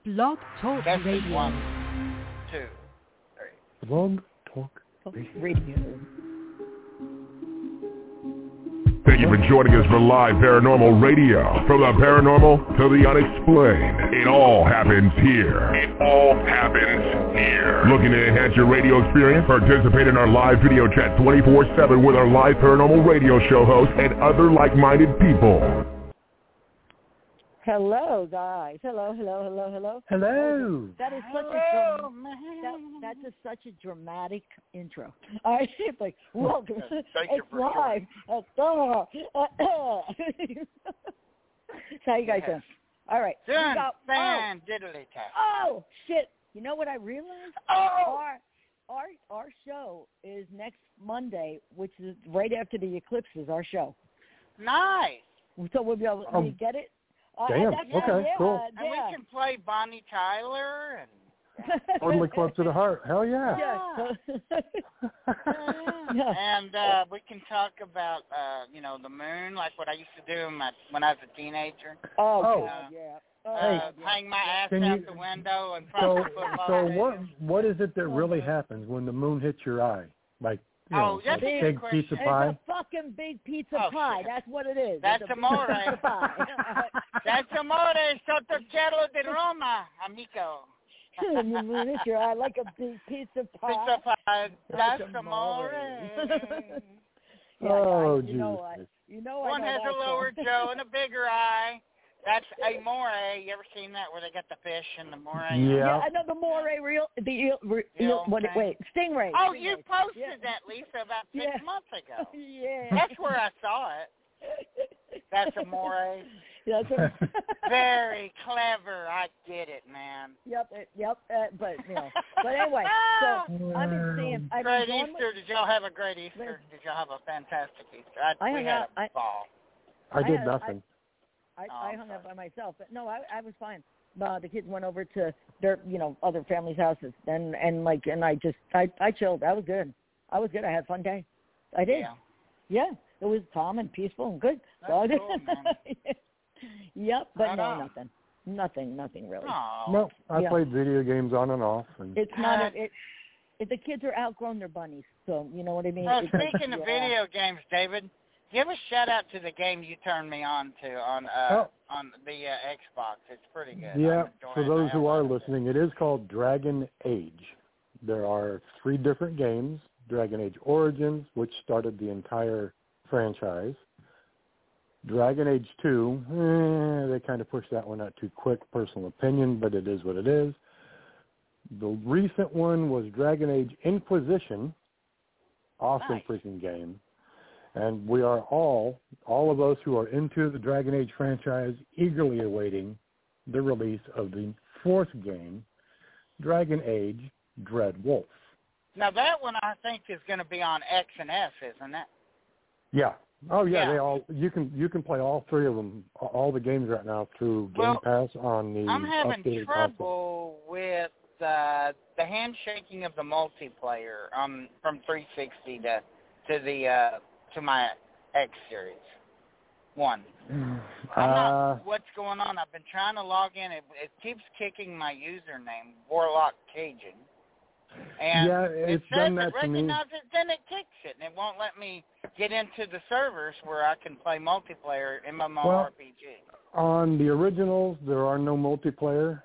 Blog Talk Radio. 1, 2, 3. Blog Talk Radio. Thank you for joining us for live paranormal radio. From the paranormal to the unexplained, it all happens here. It all happens here. Looking to enhance your radio experience? Participate in our live video chat 24/7 with our live paranormal radio show hosts and other like-minded people. Hello, guys. Hello. Hello. That is such that's such a dramatic intro. All right, it's like, welcome. It's live. So how you guys doing? All right. Fan diddly tap. Oh shit! You know what I realized? Our show is next Monday, which is right after the eclipse. Is our show. Nice. So we'll be able to get it. Damn. Okay. Cool. And we can play Bonnie Tyler and Totally close to the heart. Hell yeah. And we can talk about the moon, like what I used to do when I was a teenager. Hang my ass out the window and probably football. So what is it that really happens when the moon hits your eye? Like that's a big pizza pie? It's a fucking big pizza pie. Shit. That's what it is. That's amore. That's amore. Sotto cielo di Roma, amico. The moon hits your eye like a big pizza pie. Pizza pie. That's amore. Oh, you know what? One has a lower jaw and a bigger eye. That's a moray. You ever seen that where they got the fish and the moray? Yeah. I know the moray stingray. Oh, you posted that, Lisa, about 6 months ago. Yeah. That's where I saw it. That's a moray. That's very clever. I get it, man. Yep. But anyway, so I've been seeing. Great Easter. Did y'all have a great Easter? Did y'all have a fantastic Easter? We had a ball. I did nothing. I hung up by myself, but no, I was fine. The kids went over to their, other families' houses, and I chilled. I was good. I had a fun day. I did. Yeah. It was calm and peaceful and good. That's so cool, man. Yep, but nothing really. Aww. No, I played video games on and off. And it's not the kids are outgrown their bunnies, so you know what I mean. Well, speaking of video games, David, give a shout out to the game you turned me on to on the Xbox. It's pretty good. Yeah, for those who are listening, it is called Dragon Age. There are 3 different games. Dragon Age Origins, which started the entire franchise. Dragon Age 2, they kind of pushed that one out too quick, personal opinion, but it is what it is. The recent one was Dragon Age Inquisition. Awesome freaking game. And we are all of us who are into the Dragon Age franchise, eagerly awaiting the release of the 4th game, Dragon Age Dread Wolf. Now that one I think is going to be on X and S, isn't it? Yeah. Oh yeah, they all you can play all 3 of them, all the games right now through Game Pass on the. I'm having trouble console. with the handshaking of the multiplayer from 360 to my X series 1. I'm not what's going on. I've been trying to log in. It keeps kicking my username, Warlock Cajun. And it's done that to me. It recognizes it, then it kicks it, and it won't let me get into the servers where I can play multiplayer MMORPG. On the originals, there are no multiplayer.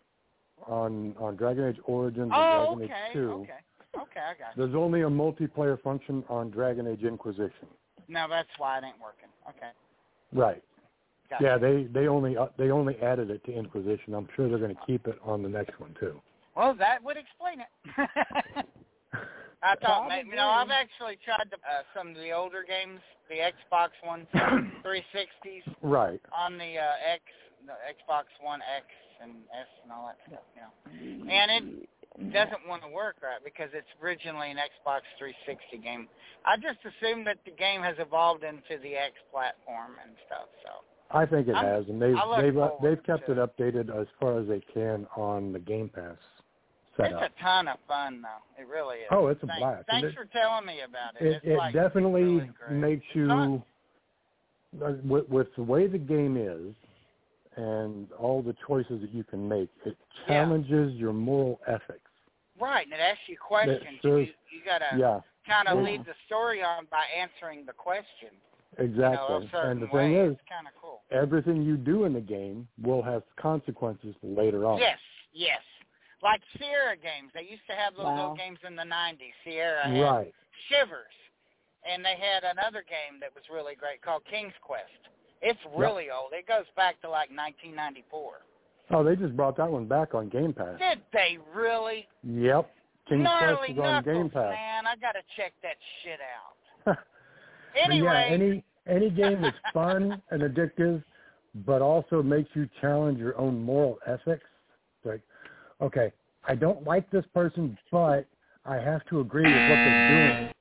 On Dragon Age Origins and Dragon Age 2. Okay, I got you. There's only a multiplayer function on Dragon Age Inquisition. No, that's why it ain't working. Okay. Right. Gotcha. Yeah, they only added it to Inquisition. I'm sure they're going to keep it on the next one too. Well, that would explain it. I thought, I've actually tried some of the older games, the Xbox One 360s. Right. On the Xbox One X and S and all that stuff, And it doesn't want to work right because it's originally an Xbox 360 game. I just assumed that the game has evolved into the X platform and stuff, so. I think it has, and they've kept it updated as far as they can on the Game Pass setup. It's a ton of fun, though. It really is. Oh, it's a blast. Thanks for telling me about it. It definitely really makes you, with the way the game is, and all the choices that you can make. It challenges your moral ethics. Right, and it asks you questions. Shows, you got to kind of lead the story on by answering the question. Exactly. And the thing is, cool. Everything you do in the game will have consequences later on. Yes. Like Sierra games. They used to have those little games in the 90s. Sierra had Shivers. And they had another game that was really great called King's Quest. It's really old. It goes back to like 1994. Oh, they just brought that one back on Game Pass. Did they really? Yep. King's Gnarly Quest is on Game Knuckles, Pass. man. I got to check that shit out. Anyway. Yeah, any game that's fun and addictive, but also makes you challenge your own moral ethics. It's like, okay, I don't like this person, but I have to agree with what they're doing.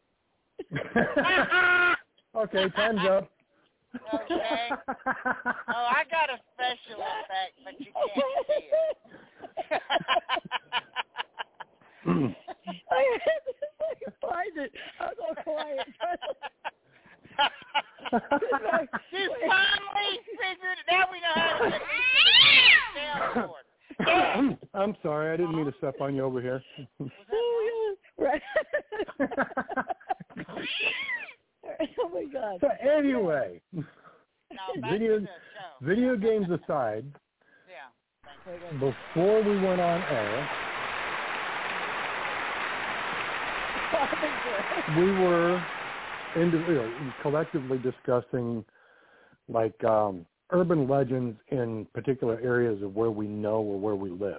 Okay, time's up. Okay. Oh, I got a special effect, but you can't see it. I had to find it. I was all quiet. You finally figured it. Now we know how to get the downboard. I'm sorry, I didn't mean to step on you over here. Right. Oh my God. So anyway, video games aside, before we went on air, we were collectively discussing like urban legends in particular areas of where we know or where we live.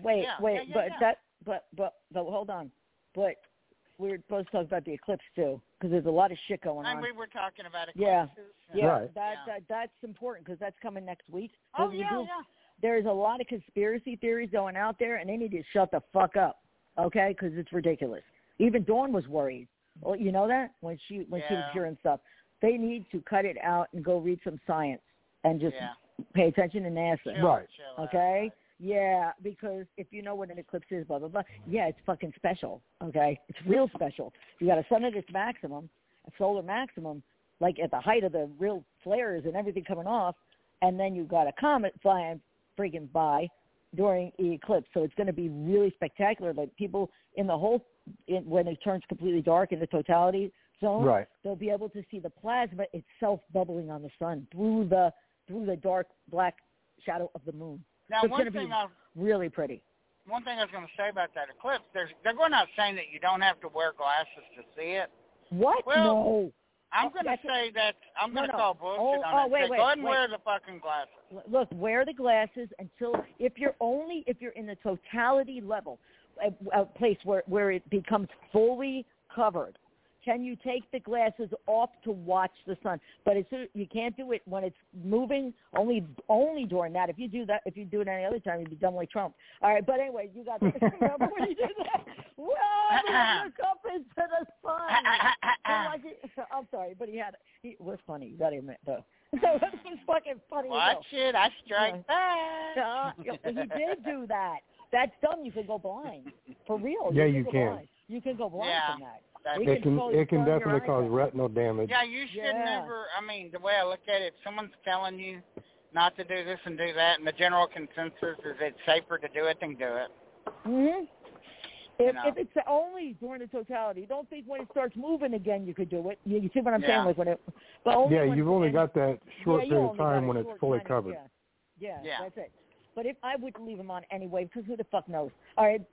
But hold on. But we're supposed to talk about the eclipse too, because there's a lot of shit going on. And we were talking about eclipses. That's important because that's coming next week. Oh yeah. There's a lot of conspiracy theories going out there, and they need to shut the fuck up, okay? Because it's ridiculous. Even Dawn was worried. Well, you know that when she was hearing stuff. They need to cut it out and go read some science and just pay attention to NASA. Chill okay. Yeah, because if you know what an eclipse is, blah, blah, blah, it's fucking special, okay? It's real special. You got a sun at its maximum, a solar maximum, like at the height of the real flares and everything coming off, and then you got a comet flying freaking by during the eclipse. So it's going to be really spectacular. Like people in the whole, when it turns completely dark in the totality zone, they'll be able to see the plasma itself bubbling on the sun through the dark black shadow of the moon. Now, so it's going to be really pretty. One thing I was going to say about that eclipse, they're going out saying that you don't have to wear glasses to see it. What? Well, no. I'm going to say that I'm going to call bullshit on that. Go ahead and wear the fucking glasses. Look, wear the glasses until if you're in the totality level, a place where it becomes fully covered. Can you take the glasses off to watch the sun? But you can't do it when it's moving. Only during that. If you do it any other time, you'd be dumb like Trump. All right. But anyway, you got to remember when you do that. Well, look up into the sun. I'm sorry, but he was funny. You got to admit though. So it was fucking funny. Watch it. I strike back. He did do that. That's dumb. You could go blind. For real. Yeah, you can. You can go blind from that. It can definitely cause retinal damage. Yeah, you should never, the way I look at it, if someone's telling you not to do this and do that, and the general consensus is it's safer to do it than do it. Mm-hmm. If it's only during the totality, don't think when it starts moving again you could do it. You see what I'm saying? Like when it, but only you've only got that short period of time when it's fully covered. Yeah, that's it. But if I would leave them on anyway, because who the fuck knows? All right,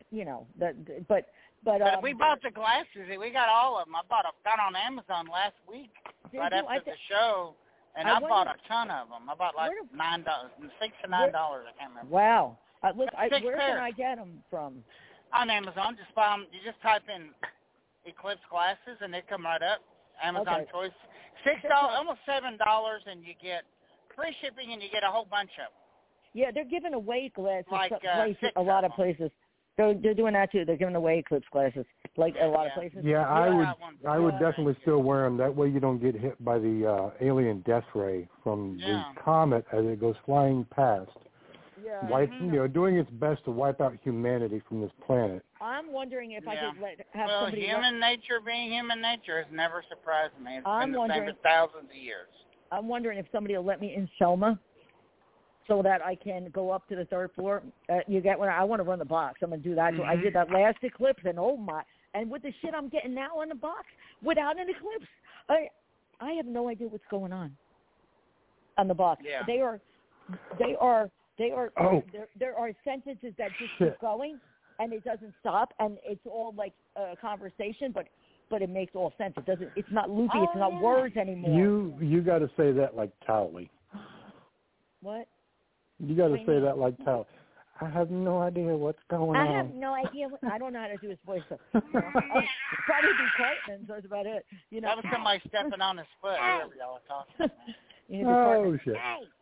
But we bought the glasses. We got all of them. I got on Amazon last week after the show, and I bought a ton of them. I bought like $6 to $9. I can't remember. Wow. Where can I get them from? On Amazon. Just buy them. You just type in Eclipse glasses, and they come right up. Amazon choice. $6, almost $7, and you get free shipping, and you get a whole bunch of them. Yeah, they're giving away glasses like a lot of places. They're doing that too. They're giving away eclipse glasses, like a lot of places. Yeah, I would definitely still wear them. That way you don't get hit by the alien death ray from the comet as it goes flying past. Yeah. Doing its best to wipe out humanity from this planet. I'm wondering if I could have well, somebody. Human nature being human nature has never surprised me. It's been the same for thousands of years. I'm wondering if somebody will let me in Selma. so that I can go up to the third floor. You get what I want to run the box. I'm going to do that. So I Mm-hmm. did that last eclipse, and oh my! And with the shit I'm getting now on the box, without an eclipse, I have no idea what's going on the box. Yeah. There are sentences that just keep going, and it doesn't stop, and it's all like a conversation, but it makes all sense. It doesn't. It's not loopy. It's not words anymore. You got to say that like Towley. What? You got to say that like Towley. I have no idea what's going on. I have no idea. I don't know how to do his voice. So, probably be Cartman. So that's about it. You know. That was somebody stepping on his foot. Whoever y'all are talking. Oh shit!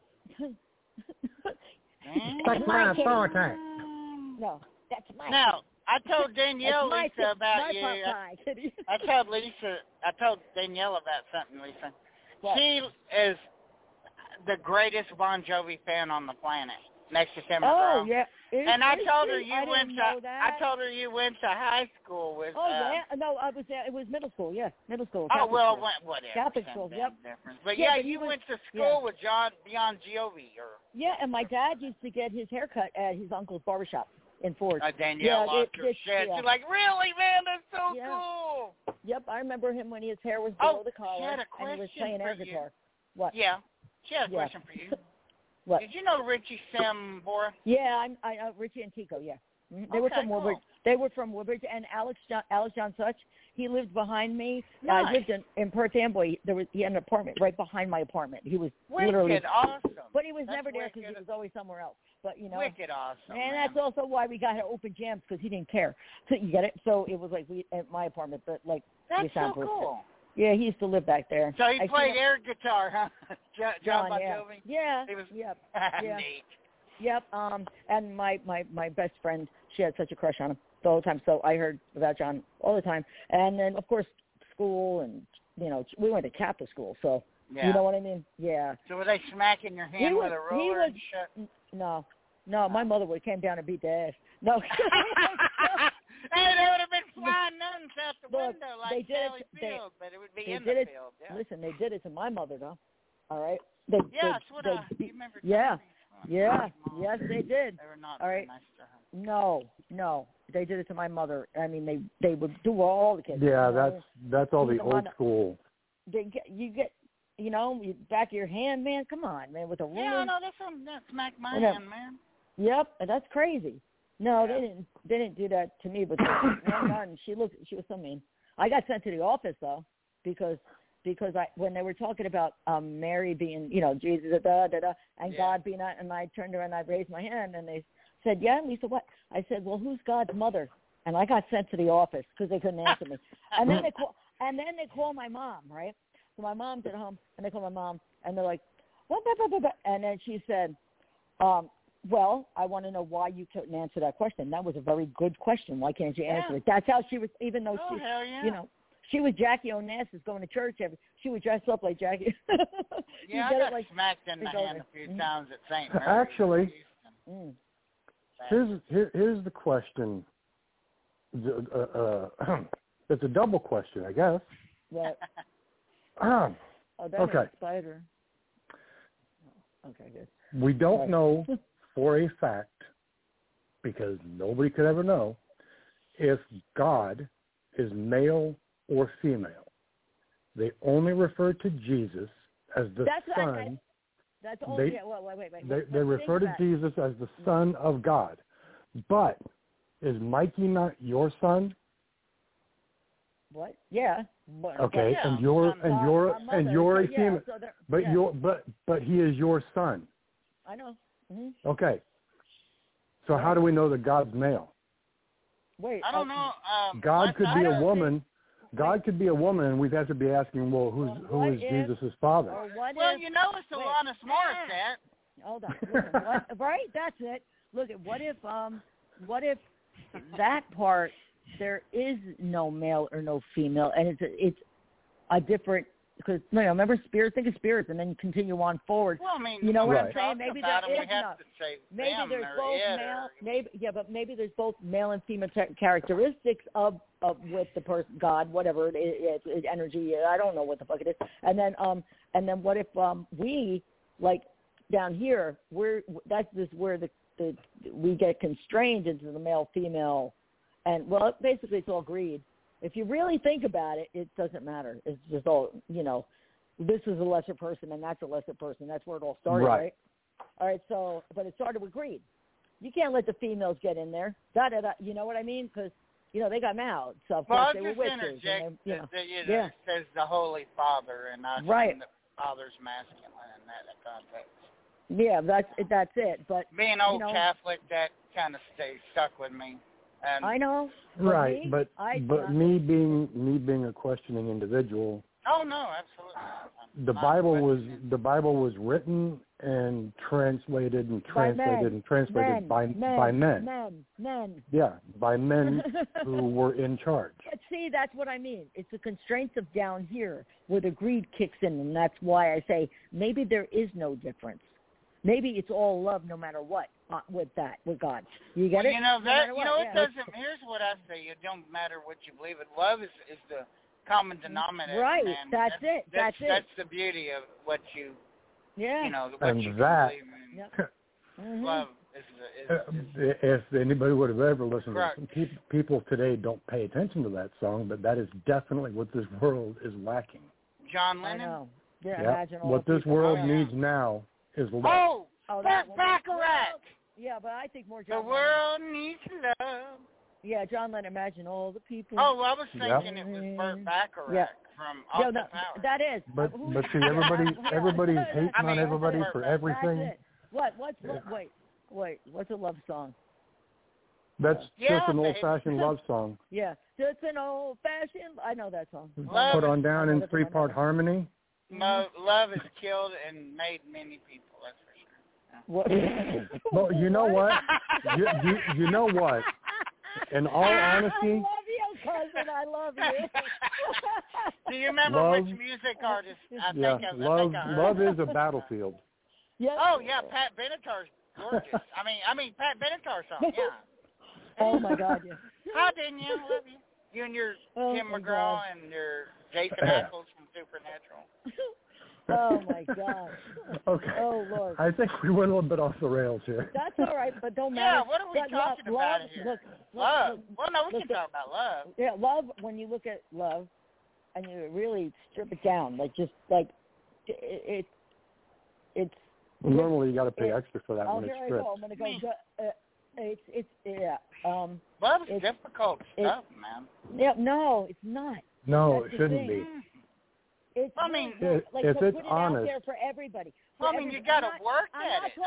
That's my authority. No, that's my. Now, I told Danielle, that's Lisa, about my you. pie, kitty. I told Danielle about something, Lisa. What? She is the greatest Bon Jovi fan on the planet, next to Tim Oh McGraw. yeah. And I told her you I went didn't to. know that. I told her you went to high school with. Oh yeah. No, I was there. It was middle school. Yeah, middle school. Oh Catholic well, school. whatever. Catholic same school, damn yep. difference. But Yeah, yeah, but he you was- went to school with John Beyond Jovi or Yeah, and my dad used to get his haircut at his uncle's barbershop in Ford. Danielle lost her shit. Yeah. She's like, really, man? That's so Yeah. cool. Yep, I remember him when his hair was below the she collar had a and he was question playing air for you. guitar. What? Yeah, she had a Yeah. question for you. What? Did you know Richie Sambora? Yeah, I Richie and Tico. Yeah, they were Okay, from cool. Woodbridge. They were from Woodbridge, and Alex John Such. He lived behind me. Nice. I lived in Perth Amboy. He had an apartment right behind my apartment. He was literally, Wicked awesome. but he was That's never there because he wicked. was always somewhere else. But you know, Wicked awesome. and man. that's also why we got to open jams because he didn't care. So you get it. So it was like we at my apartment, but That's we so sound cool. Yeah, he used to live back there. So he I played see him- air guitar, huh? John Bon yeah. Jovi? Yeah. He was Yep. Yeah. neat. Yep. And my best friend, she had such a crush on him the whole time. So I heard about John all the time. And then of course school and we went to Catholic school, so Yeah. you know what I mean? Yeah. So were they smacking your hand with a roller and shit? No, my mother would have came down and beat the ass. No. Hey, they would have been flying nuns out the Look, window they like did it- Sally they- Field, but it would be they in did the it. field. Yeah, Listen, they did it to my mother, though. All right. yeah, that's what you remember. Yeah. telling me. Yeah. Mom. Yes, they did. They were not All very right. nice to her. No, they did it to my mother. I mean, they would do all the kids. Yeah, you know? that's all the Even old on- school. You get, you back of your hand, man. Come on, man, with a ruler. Yeah, no, that smacked my Yeah. hand, man. Yep, that's crazy. No, Yeah. they didn't do that to me, but one gun, she was so mean. I got sent to the office though because when they were talking about Mary being, Jesus, and Yeah. God being that, and I turned around and I raised my hand and they said, yeah, Lisa, what? I said, well, who's God's mother? And I got sent to the office because they couldn't answer me. And then they call my mom, right? So my mom's at home, and they call my mom, and they're like, what? And then she said, well, I want to know why you couldn't answer that question. That was a very good question. Why can't you answer it? That's how she was, even though Oh, she, hell yeah. she was Jackie Onassis going to church. She would dress up like Jackie. Yeah, I got smacked in the hand a few times at St. Mary's. Actually, Mm. here's the question. It's a double question, I guess. What? Um, Oh, that Okay. was a spider. Oh, okay, good. We don't Right. know for a fact, because nobody could ever know, if God is male or female. They only refer to Jesus as the That's what Son. That's only. They- Yeah, well, wait. They Let's refer think to about it. Jesus as the Son of God. But is Mikey not your son? What? Yeah. But, Okay, Yeah, and you're my a yeah, female, so they're- but yeah, but he is your son. I know. Mm-hmm. Okay. So how do we know that God's male? Wait. I don't know. God could be a don't woman. God could be a woman, and we'd have to be asking, well, who what is if- Jesus' father? Or what Well, if? you know it's wait. Alanis Morissette. Hold on. Listen, right? That's it. Look at what if that part there is no male or no female, and it's a different, because remember spirits, think of spirits, and then you continue on forward. Well, I mean, You know when what we I'm saying? talk Maybe about there them, is we have not. to say Maybe them there's or both it male. But maybe there's both male and female characteristics of with the person, God, whatever it's energy. I don't know what the fuck it is. And then what if we like down here, that's just where we get constrained into the male-female, and well, basically it's all greed. If you really think about it, it doesn't matter. It's just all, this is a lesser person and that's a lesser person. That's where it all started, right? All right, so, but it started with greed. You can't let the females get in there. You know what I mean? Because, they got mouths. So of course they were witches. It says the Holy Father, and I think the Father's masculine in that context. Yeah, that's it. But being old Catholic, that kind of stuck with me. I know. Right, but me being a questioning individual. Oh no, absolutely. The Bible was written and translated by men. Yeah, by men who were in charge. But see, that's what I mean. It's the constraints of down here where the greed kicks in, and that's why I say maybe there is no difference. Maybe it's all love no matter what with God. You get it? It doesn't. Here's what I say. It don't matter what you believe in. Love is the common denominator. Right. Man. That's it. That's the beauty of what you, what and you that, believe in. Love is if anybody would have ever listened correct. to it, people today don't pay attention to that song, but that is definitely what this world is lacking. John Lennon? I know. Yeah, yep. imagine all what this world needs now is love. Oh, Burt Bacharach! Yeah, but I think more John Lennon. The world needs love. Yeah, John Lennon, imagine all the people. Oh, I was thinking it was Burt Bacharach from Austin Powers. That is. But see, everybody's hating on everybody for everything. Wait, what's a love song? That's just an old-fashioned love song. Yeah, just an old-fashioned. I know that song. Put on down in three-part harmony. Love has killed and made many people. That's for sure. Well, you know what? You know what? In all honesty, I love you, cousin. I love you. Do you remember which music artist? Love is a battlefield. Yes. Oh yeah, Pat Benatar's gorgeous. I mean Pat Benatar song. Yeah. Oh my God. Yeah. Hi, Danielle. Love you. You and your Tim McGraw and your Jason Ackles from Supernatural. Oh my God. Okay. Oh Lord. I think we went a little bit off the rails here. That's all right, but don't matter. Yeah, what are we talking about here? Love. Well, no, we can talk about love. Yeah, love. When you look at love, and you really strip it down, it's. Well, normally you got to pay extra for that when it's stripped. I'm gonna go. Love's difficult stuff, man. Yeah, no, it's not. No, That's it shouldn't be. It's if it's honest, out there for everybody. You got to work at it.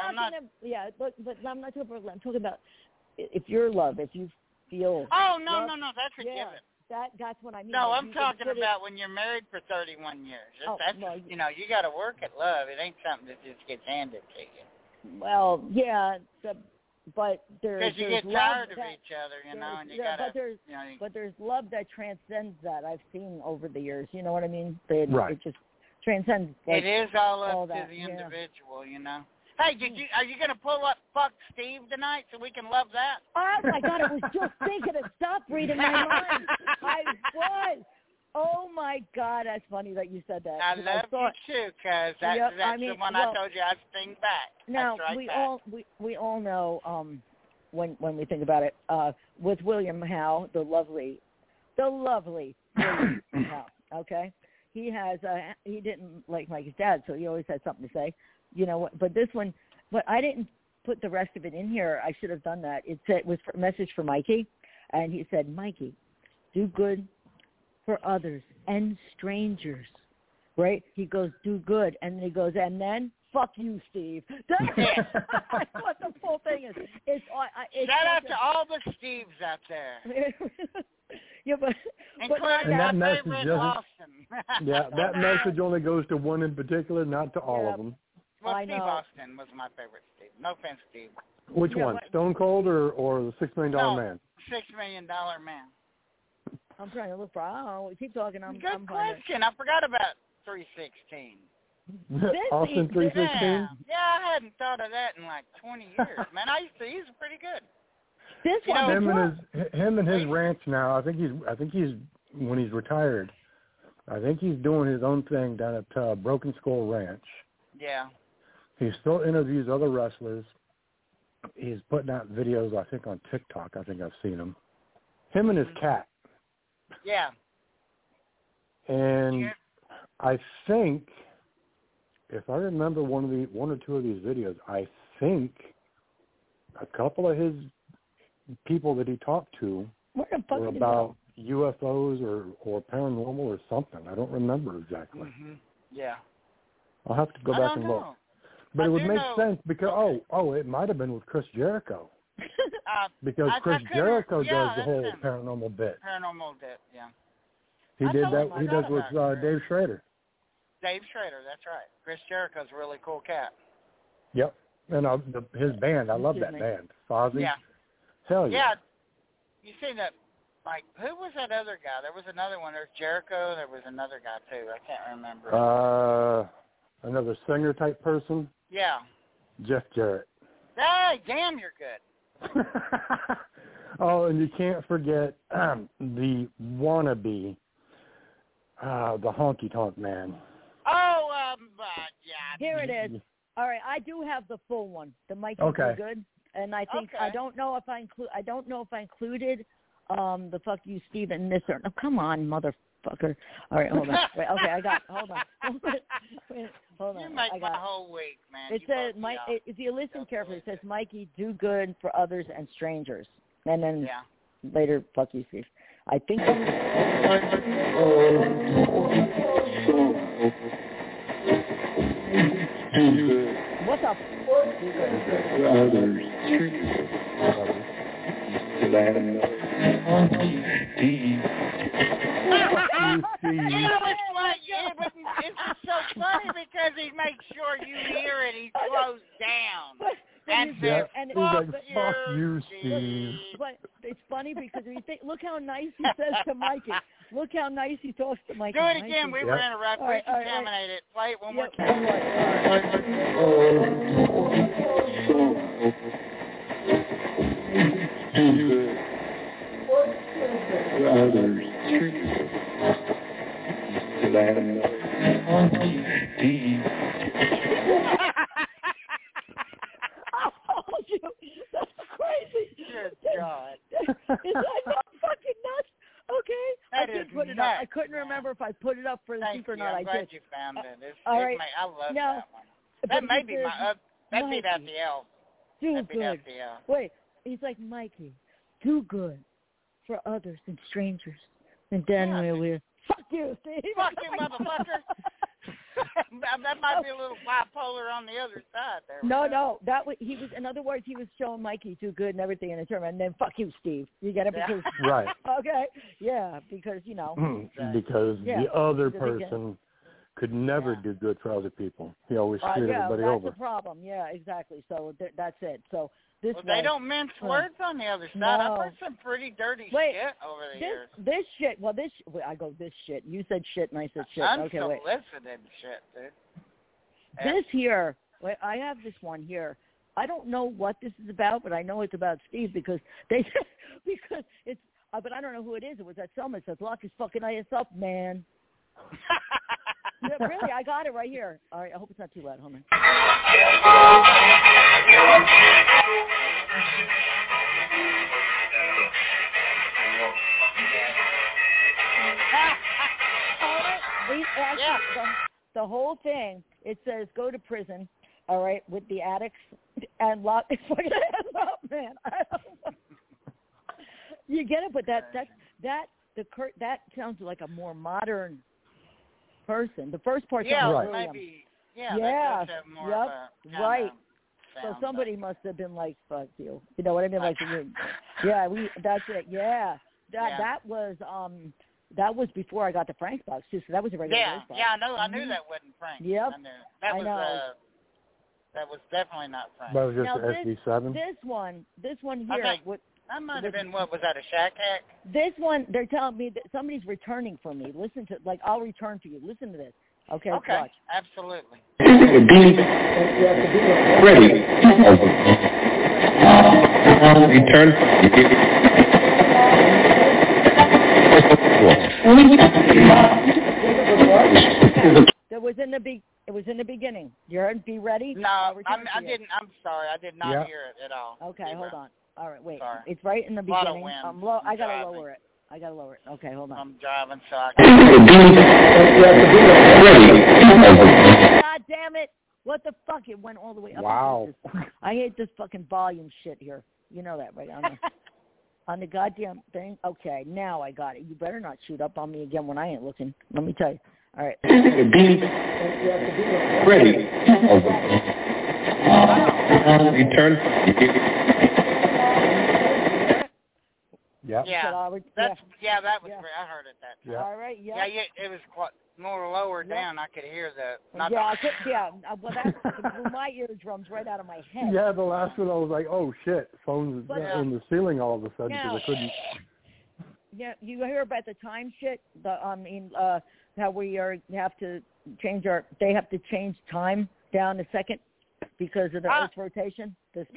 I'm not talking about. I'm talking about if you're love, if you feel. Oh no, that's a given. That's what I mean. No, I'm talking about when you're married for 31 years. You got to work at love. It ain't something that just gets handed to you. Well, yeah, but because you get tired of each other, and you got to. But there's love that transcends that. I've seen over the years. You know what I mean? Right. It just transcends. It is all up to the individual, Hey, are you gonna pull up Fuck Steve tonight so we can love that? Oh my God! I was just thinking of stop reading my mind. I was. Oh my God, that's funny that you said that. I love you too, cuz that's the one I told you I'd sting back. Now we all know when we think about it with William Howe, the lovely William Howe. Okay, he didn't like his dad, so he always had something to say. But this one, but I didn't put the rest of it in here. I should have done that. It was a message for Mikey, and he said, "Mikey, do good for others and strangers." Right? He goes, "Do good," and then he goes, "And then fuck you, Steve." That's what the whole thing is. Shout out to all the Steves out there. Yeah, but including that my message favorite Austin. Yeah, that message only goes to one in particular, not to all of them. Well, Steve Austin was my favorite Steve. No offense, Steve. Which one, Stone Cold or the $6 Million Man? $6 Million Man. I'm trying to look for. I don't know. Keep talking. Good question. I forgot about 316. Austin 316. Yeah, I hadn't thought of that in like 20 years, man. He's pretty good. This one, him and his ranch now. I think he's when he's retired. I think he's doing his own thing down at Broken Skull Ranch. Yeah. He still interviews other wrestlers. He's putting out videos, I think, on TikTok. I think I've seen him. Him and his cat. Yeah. And I think, if I remember one or two of these videos, I think a couple of his people that he talked to were about UFOs or paranormal or something. I don't remember exactly. Mm-hmm. Yeah. I'll have to go back and look. But it would make sense because, it might have been with Chris Jericho. Because Chris Jericho does the whole paranormal bit. Paranormal bit, yeah. He did that. He does with Dave Schrader. Dave Schrader, that's right. Chris Jericho's a really cool cat. Yep. And his band, I love that band. Fozzy. Yeah. Hell yeah. Yeah. You see that, like, who was that other guy? There was another one. There's Jericho. There was another guy, too. I can't remember. Another singer type person? Yeah. Jeff Jarrett. Hey, damn, you're good. Oh, and you can't forget the wannabe, the Honky Tonk Man. Oh, yeah. Here it is. All right, I do have the full one, the Mikey Good, and I think I don't know if I included the fuck you Steve in this or no. Come on, motherfucker. All right, hold on. Wait, okay, I got. Hold on. Wait, hold on. You make my whole week, man. It says, if you listen carefully, it says, Mikey, do good for others and strangers. And then later, fuck you, Steve. I think what's up? It's so funny because he makes sure you hear it. He slows down. And says, he's like, fuck you, Steve. But it's funny because when you think, look how nice he says to Mikey. Look how nice he talks to Mikey. Do it again. We were interrupted. We contaminated it. Play it one more time. That's crazy. Good God. Is that not fucking nuts? Okay. That I did put it up. I couldn't remember if I put it up for the secret or not. I'm glad you found it. All right. I love that one. That may be my that beat out the L. Do good. Wait, he's like, Mikey, do good for others and strangers. And then we'll fuck you, Steve. Fuck you, motherfucker. That might be a little bipolar on the other side there. No, he was. In other words, he was showing Mikey do good and everything in the tournament, and then fuck you, Steve. You get it? Because right. Okay, yeah, because because the other person could never do good for other people. He always screwed everybody over. That's the problem. Yeah, exactly. So that's it. So this they don't mince words on the other side. No. I've heard some pretty dirty shit over the years. This shit. Well, I go this shit. You said shit, and I said shit. I'm okay, listening shit, dude. This here. Wait, I have this one here. I don't know what this is about, but I know it's about Steve because it's. But I don't know who it is. It was at Selma. It says, "Lock his fucking ass up, man." Yeah, really, I got it right here. All right, I hope it's not too loud. Hold on. The whole thing, it says go to prison, all right, with the addicts and lock his fucking ass up, man. You get it, but that sounds like a more modern person. The first part sounds maybe. Yeah. More of a right. So somebody must have been like, "Fuck you." You know what I mean? Like, that's it. Yeah. That was before I got the Frank's box too. So that was a regular box. Yeah, I knew that wasn't Frank. Yep. I knew. That was definitely not Frank. That was just the SD7. This one here. That might have been, was that a Shack Hack? This one, they're telling me that somebody's returning for me. Listen to, I'll return for you. Listen to this. Okay, watch. Absolutely. Ready. Return. There was in the beginning. You heard? Be ready. No, I didn't. I'm sorry. I did not hear it at all. Okay, Zero. hold on. All right, wait. Sorry. It's right in the beginning. I gotta driving. lower it. Okay, hold on. I'm driving, so I God damn it! What the fuck? It went all the way up. Wow. I hate this fucking volume shit here. You know that, right? On the goddamn thing. Okay, now I got it. You better not shoot up on me again when I ain't looking. Let me tell you. All right. Ready. Return. Yeah. Yeah. That was great. I heard it that time. Yeah. All right. Yeah, it was quite more lower down. I could hear the. Well, that blew my eardrums right out of my head. Yeah, the last one I was like, oh shit, phone's in the ceiling all of a sudden because I couldn't. Yeah, you hear about the time shit? How we have to change they have to change time down a second because of the Earth's rotation.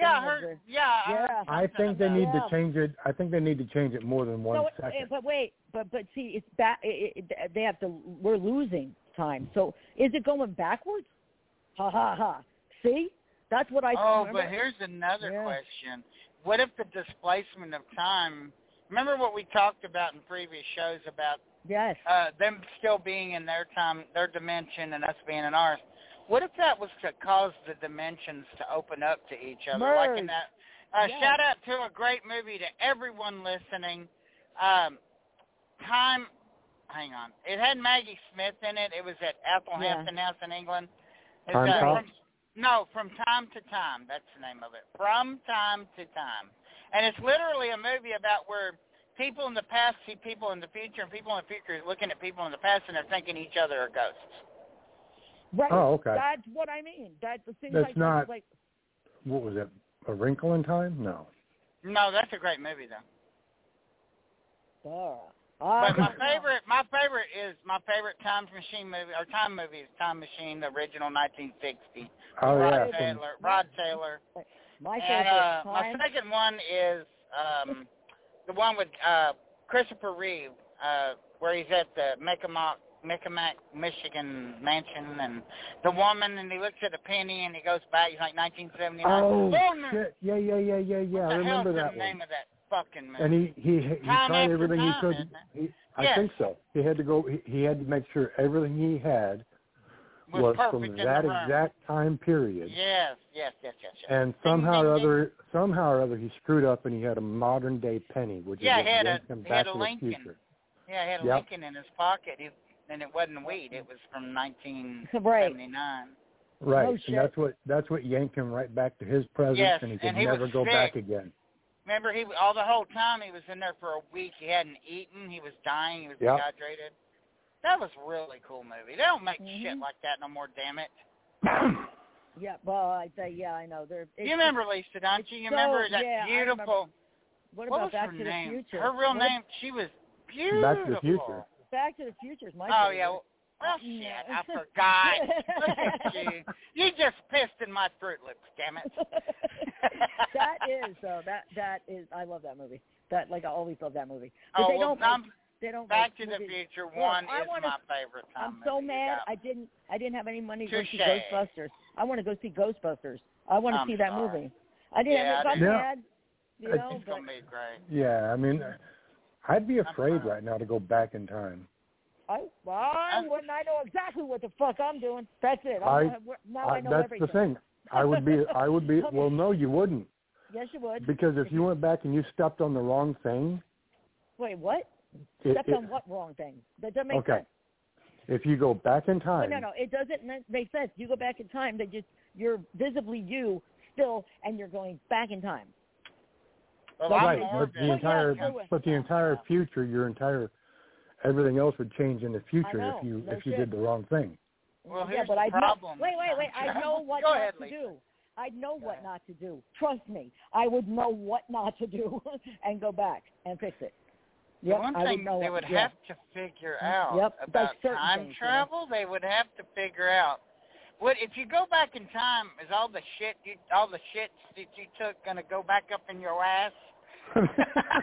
I think they need to change it. I think they need to change it more than 1 second. But wait, but see, it's back. They have to. We're losing time. So is it going backwards? Ha ha ha. See, that's what I. Oh, but here's another question. What if the displacement of time? Remember what we talked about in previous shows about them still being in their time, their dimension, and us being in ours. What if that was to cause the dimensions to open up to each other? Merge. Like in that. Shout out to a great movie to everyone listening. Time. Hang on. It had Maggie Smith in it. It was at Applehampton House in England. Time Cop? From Time to Time. That's the name of it. From Time to Time. And it's literally a movie about where people in the past see people in the future, and people in the future is looking at people in the past, and they're thinking each other are ghosts. Right. Oh, okay. That's what I mean. That's not. Like, what was it? A Wrinkle in Time? No. No, that's a great movie though. But my favorite time machine movie or time movie is Time Machine, the original 1960. Oh Rod Taylor. My favorite. My second one is the one with Christopher Reeve, where he's at the Mechamac, Michigan mansion, and the woman, and he looks at a penny, and he goes back. He's like 1979. Oh shit! Yeah. I remember that one. The name of that fucking movie? And he tried everything he could. I think so. He had to go. He had to make sure everything he had was from that exact time period. Yes. And somehow or other, he screwed up, and he had a modern day penny, which is he had a Lincoln. Future. Yeah, he had a Lincoln in his pocket. And it wasn't weed. It was from 1979. Right, oh, and that's what yanked him right back to his presence, and he could never go back again. Remember, the whole time he was in there for a week. He hadn't eaten. He was dying. He was dehydrated. That was a really cool movie. They don't make shit like that no more. Damn it. Yeah, well, I know. You remember Lisa, don't you? You remember that beautiful? What about was Back her to name? the Future? Her real name? She was beautiful. Back to the Future. Back to the Future is my favorite. favorite. Well, shit, I forgot. Look at you. You just pissed in my Fruit Loops, damn it. That is, I love that movie. I always love that movie. But they don't Back to the Future 1 is my favorite time. I'm so mad I didn't have any money to go see Ghostbusters. I want to go see Ghostbusters. I want to see that movie. I didn't have any mad. It's going to be great. Yeah, I mean, I'd be afraid right now to go back in time. I know exactly what the fuck I'm doing. That's it. I know that's everything. the thing. I would be. Well, no, you wouldn't. Yes, you would. Because if you went back and you stepped on the wrong thing. Wait, what? Stepped on what wrong thing? That doesn't make sense. If you go back in time. No, it doesn't make sense. You go back in time, you're visibly you still, and you're going back in time. Well, right, but the entire future, everything else would change in the future if you did the wrong thing. Well, here's the problem. Wait. I know what not to do. I'd know what not to do. Trust me. I would know what not to do and go back and fix it. The one thing they would have to figure out about time travel, they would have to figure out what if you go back in time, is all the shit that you took going to go back up in your ass?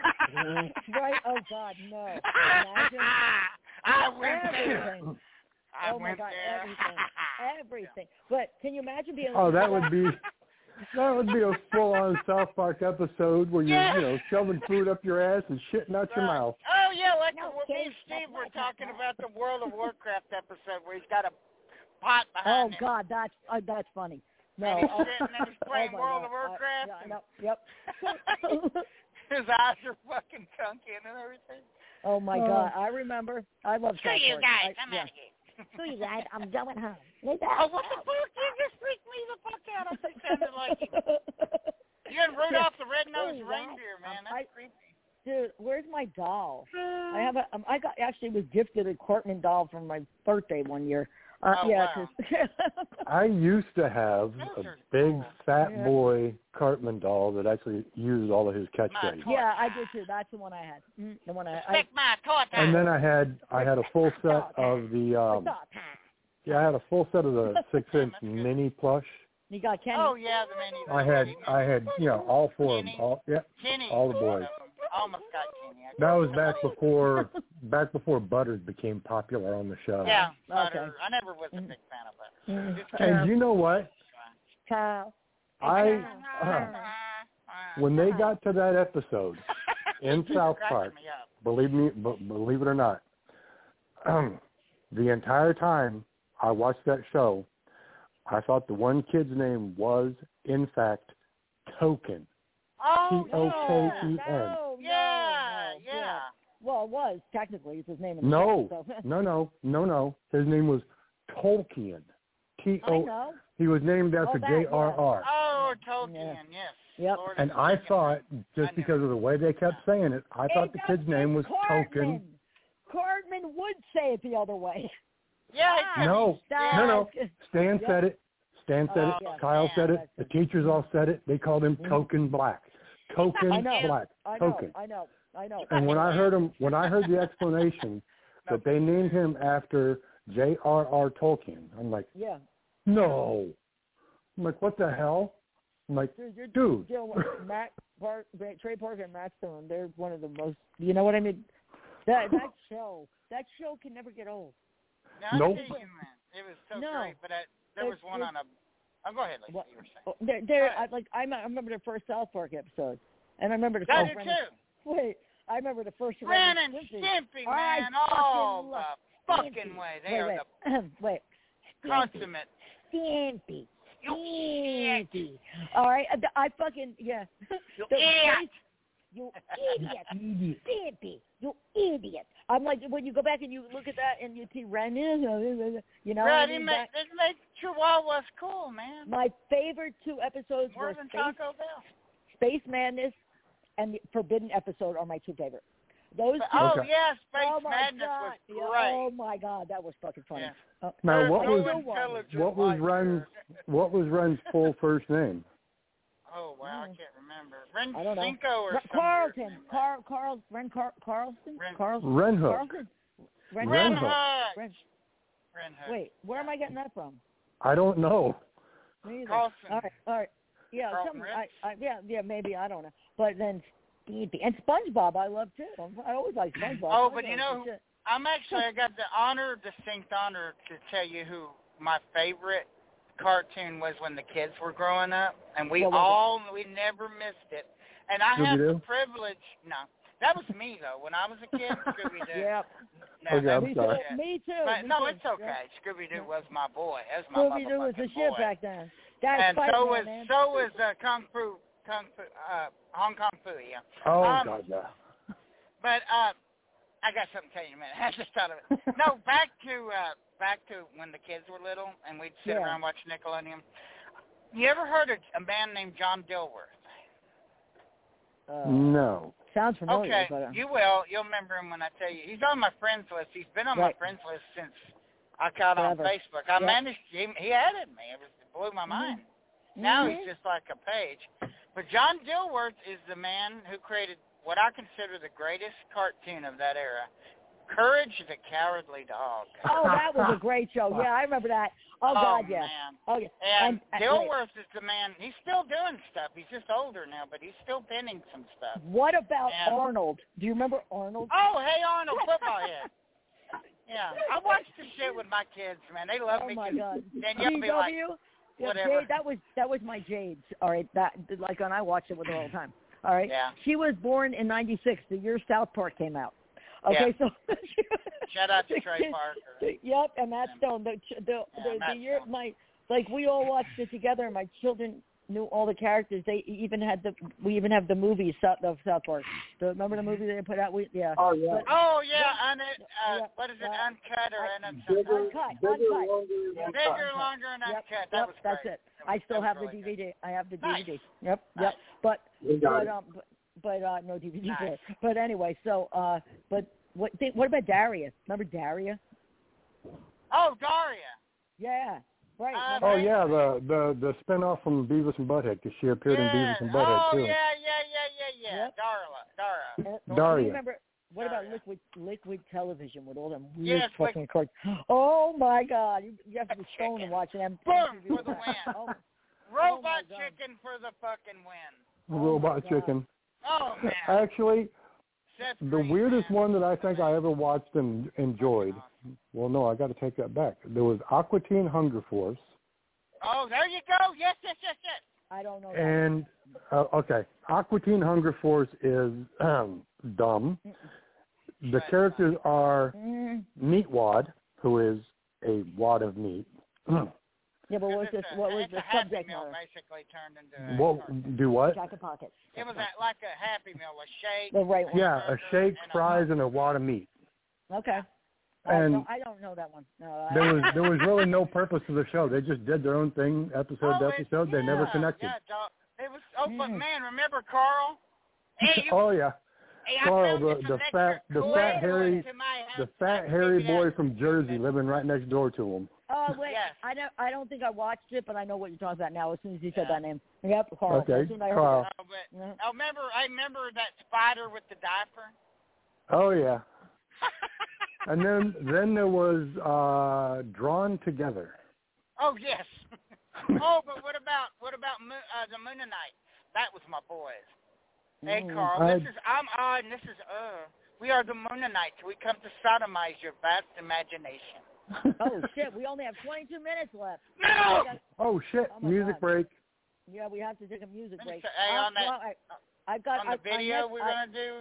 Right? Oh God, no! Imagine I went there. Oh my God, everything. But can you imagine being? Oh, that would be a full-on South Park episode where you're shoving food up your ass and shitting out your mouth. Oh yeah, like me and Steve were talking about the World of Warcraft episode where he's got a pot behind him. Oh God, that's funny. No, and he's playing World of Warcraft. Yep. His eyes are fucking chunky and everything. Oh my God, I remember. I love South Park. Screw you guys, I'm out of here. Screw you guys, I'm going home. Oh, what the fuck? You just freaked me the fuck out. I sounded like you. You're Rudolph the Red-Nosed Reindeer, man. That's creepy. Dude, where's my doll? I was gifted a Cartman doll for my birthday one year. Wow. I used to have a big fat boy Cartman doll that actually used all of his catchphrases. Yeah, I did too. That's the one I had. The one Stick my torch. And then I had a full set of the I had a full set of the 6-inch mini plush. You got Kenny? Oh yeah, the mini. I had all four of them. All the boys. Almost got Kenny. That was back before Butters became popular on the show. Yeah, Butters. I never was a big fan of Butters. And you know what? When they got to that episode in South Park, believe it or not, the entire time I watched that show, I thought the one kid's name was, in fact, Token. Oh, Token. Yeah. Well, it was technically it's his name. No. His name was Tolkien. T-O. He was named after J.R.R. Oh, Tolkien, yes. Yep. And I thought, just because of the way they kept saying it, I thought the kid's name was Token. Cartman would say it the other way. Yeah. No. Stan said it. Kyle said it. The teachers all said it. They called him Token Black. Token Black. Token. I know. And when I heard the explanation that they named him after J.R.R. Tolkien, I'm like, no. I'm like, what the hell? I'm like, dude. Trey Parker and Matt Stone, they're one of the most, you know what I mean? That show can never get old. Nope. It was so great, but there was one on a. Oh, go ahead, Lisa. You were saying. I remember the first South Park episode, and I remember the first. I remember the first Ren and Stimpy, man, all the fucking way. They are the consummate. Stimpy. All right, I fucking You idiot. You idiot. Stimpy. You idiot. I'm like, when you go back and you look at that and you see Ren, you know. Right, it makes Chihuahuas cool, man. My favorite two episodes More were than Taco Bell. Space Madness and the Forbidden episode are my two favorite. Those two. Oh, yeah, Space Madness was great. Oh, my God, that was fucking funny. Yeah. Now, what was Ren's full first name? Oh, wow, I can't remember. Ren I don't know. Cinco or Carlton. something. Carlson? Renhook. Renhook. Wait, where am I getting that from? I don't know. Carlson. All right. Yeah, maybe, I don't know. But then Stevie and SpongeBob I love too. I always like SpongeBob. Oh, but you know, I got the distinct honor to tell you who my favorite cartoon was when the kids were growing up, and we never missed it. And I have the privilege. No, that was me though. When I was a kid, Scooby-Doo. Yep. No, okay, I'm sorry. Me too. It's okay. Yeah. Scooby-Doo was my boy. That was my Scooby-Doo was the shit back then. And so was Hong Kong Fu. Yeah. Oh God, yeah. But I got something to tell you in a minute. I just thought of it. No, back to when the kids were little and we'd sit around watch Nickelodeon. You ever heard of a man named John Dilworth? No. Sounds familiar. Okay, but, you will. You'll remember him when I tell you. He's on my friends list. He's been on my friends list since I got on Facebook. I managed. He added me. It blew my mind. Now he's just like a page. But John Dilworth is the man who created what I consider the greatest cartoon of that era, Courage the Cowardly Dog. Oh, that was a great show. Yeah, I remember that. Oh, God, yeah. Man. Oh, yeah. And Dilworth is the man. He's still doing stuff. He's just older now, but he's still penning some stuff. What about Arnold? Do you remember Arnold? Oh, hey, Arnold, football head. Yeah, I watched the shit with my kids, man. They love me. Oh my God. Danielle be like, whatever. Jade, that was my Jade's. All right, and I watched it with her all the time. All right. Yeah. She was born in '96, the year South Park came out. Okay, yeah. so shout out to Trey Parker. Yep, and Matt Stone. The year we all watched it together, and my children knew all the characters. We even have the movie of South Park. Remember the movie they put out? Oh yeah. What is it? Uncut or Uncut. Bigger, longer, and uncut. That was great. That's it. I still have the DVD. I have the DVD. Yep. But no DVD player. But anyway, so but what about Daria? Remember Daria? Oh, Daria. Yeah. Right. Oh yeah, the spinoff from Beavis and Butthead, because she appeared in Beavis and Butthead too. Oh yeah. Yep. Dara. Daria. Remember what about Liquid Television with all them weird fucking cards? Oh my God, you have to be stoned and watch them. Boom for the win. Robot Chicken for the fucking win. Robot Chicken. Oh man. Actually, the weirdest man. one that I think I ever watched and enjoyed. Well, no, I got to take that back. There was Aqua Teen Hunger Force. Oh, there you go. Yes. I don't know. And okay, Aqua Teen Hunger Force is dumb. The characters are Meatwad, who is a wad of meat. Yeah, but what was the subject matter? Basically turned into what? Do what? Jack of Pockets. It was like a Happy Meal, a shake. The right one. Yeah, a shake, fries, and a wad of meat. Okay. And I don't know that one. No, there was really no purpose to the show. They just did their own thing, episode to episode. They never connected. Yeah, it was. Oh, but man, remember Carl? Hey, oh yeah, hey, Carl, the fat hairy boy from Jersey, living right next door to him. Oh wait, yes. I don't think I watched it, but I know what you're talking about now. As soon as you said that name, yep, Carl. Okay, Carl. I remember that spider with the diaper. Oh yeah. And then there was Drawn Together. Oh yes. Oh, but what about the Moonanite? That was my boys. Hey Carl, I'm odd and this is we are the Moonanites. We come to sodomize your vast imagination. Oh shit! We only have 22 minutes left. No. Oh shit! Music break. Yeah, we have to take a music break. Hey, on the video we're gonna do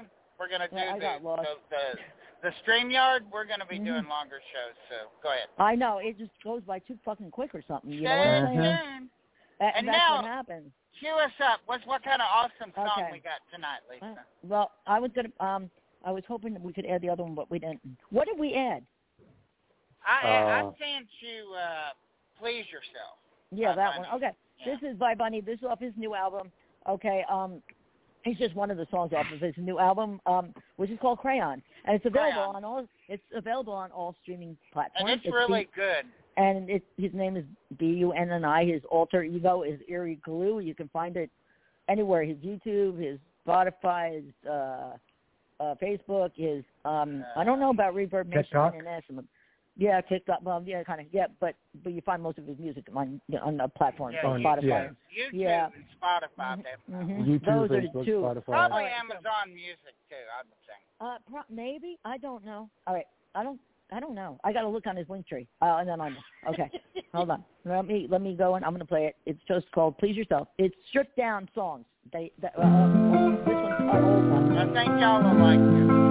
the StreamYard. We're gonna be doing longer shows. So go ahead. I know it just goes by too fucking quick or something. You know what I'm saying? And that's now, what happens. Cue us up. What kind of awesome song we got tonight, Lisa? Well, I was hoping that we could add the other one, but we didn't. What did we add? I sent you Please Yourself. Yeah, that one. Okay. Yeah. This is by Bunny. This is off his new album. Okay. It's just one of the songs off of his new album, which is called Crayon. And it's available on all streaming platforms. And it's really good. And his name is BUNNI. His alter ego is Eerie Glue. You can find it anywhere. His YouTube, his Spotify, his Facebook, his I don't know about Reverb Nation TikTok. and yeah, TikTok. Well, yeah, kind of. Yeah, but you find most of his music on the platforms, on Spotify. Yeah. YouTube and Spotify, definitely. YouTube, those Facebook, are the two. Spotify. Probably Amazon Music too, I would think. Maybe, I don't know. All right, I don't know. I got to look on his link tree, and then I'm okay. Hold on. Let me go and I'm going to play it. It's just called Please Yourself. It's stripped down songs. This one's an old one. I think y'all will like it.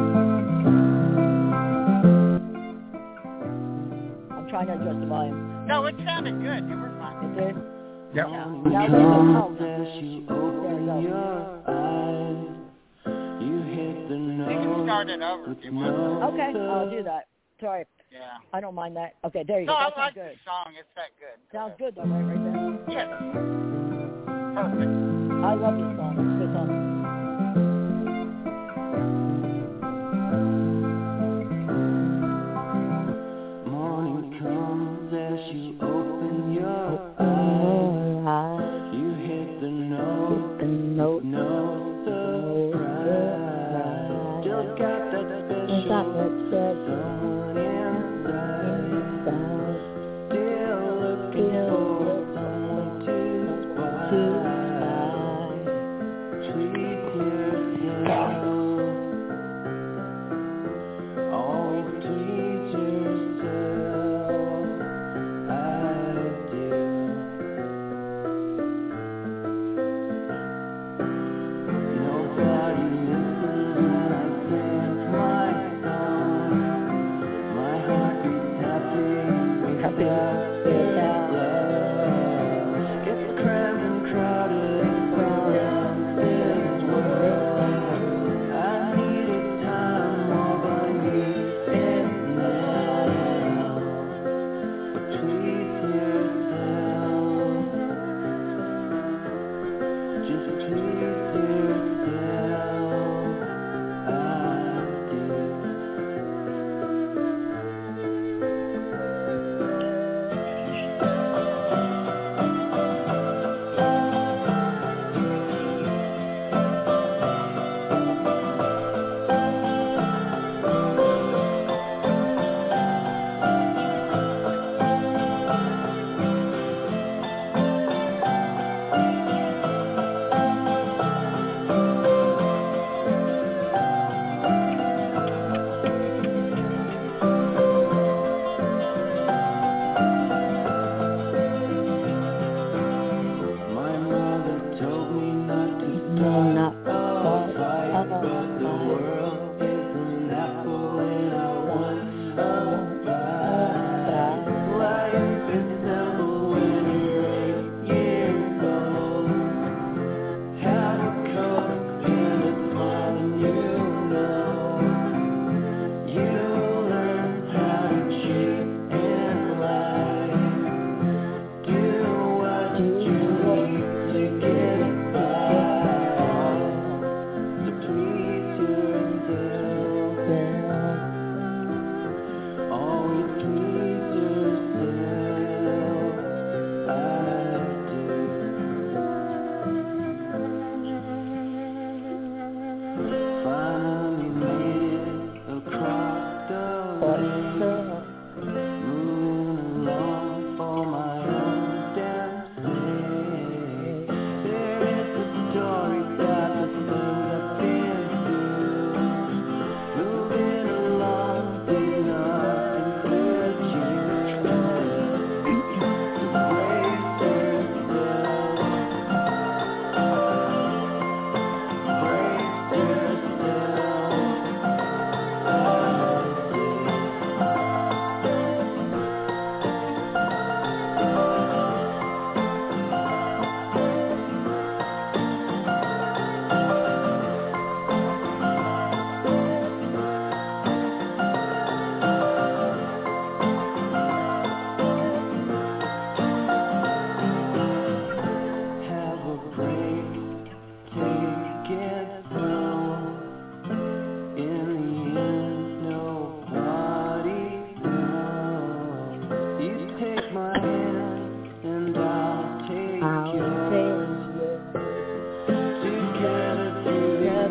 Trying to adjust the volume. No, it sounded good. You were fine. It did? Yep. You can start it over if you want. Okay, I'll do that. Sorry. Yeah. I don't mind that. Okay, there you go. No, That I like good. the song. It's that good. Sounds good though, right there? Yes. Perfect. I love this song. It's a good song. You open your eyes, you hit the note, no surprise. Just got that special someone inside, still looking for someone to spy. Treat yourself, always please yourself.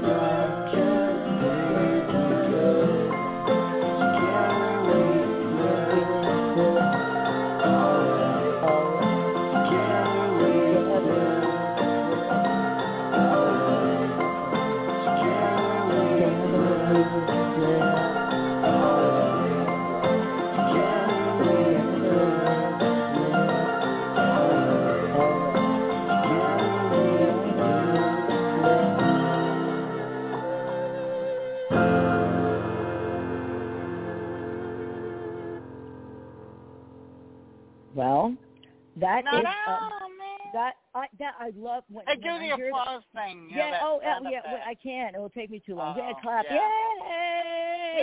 Well, that No, is man. that I love when Hey, do when the I hear applause thing. You Yeah. know, that Oh, yeah. Well, I can't. It will take me too long. Yeah, Oh, clap. yeah. Yay!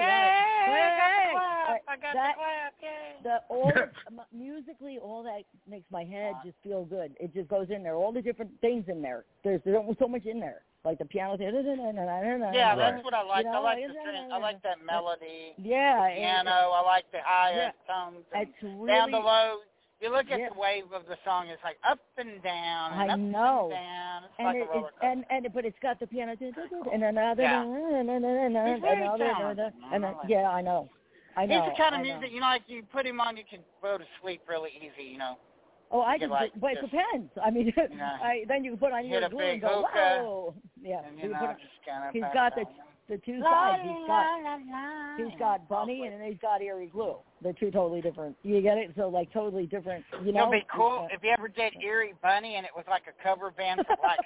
Yay! I got That- the clap. Yay! All the, musically, all that makes my head just feel good. It just goes in there. All the different things in there. There's so much in there. Like the piano. Yeah, Right. that's what I like. You know, I like the I like that melody. Yeah. The piano. I like the high tones. It's really Down the low. You look at Yeah. the wave of the song. It's like up and down. And I up know. And down. It's and like a it, roller it's, coaster. but it's got the piano and another Yeah. and He's very another talented, and man. I like yeah, I know. He's the kind of music, you know, like you put him on, you can go to sleep really easy, you know. Oh, I You just, like but it just- depends. I mean, then you can put on Hit your a glue big and go, hookah, whoa. Yeah. And, you you know, put on, just kind of he's pass got out. the two La, sides. la, He's got Bunny and then he's got Eerie Glue. They're two totally different. You get it? So like totally different. You know. It'll be cool if you ever did Eerie Bunny and it was like a cover band for Black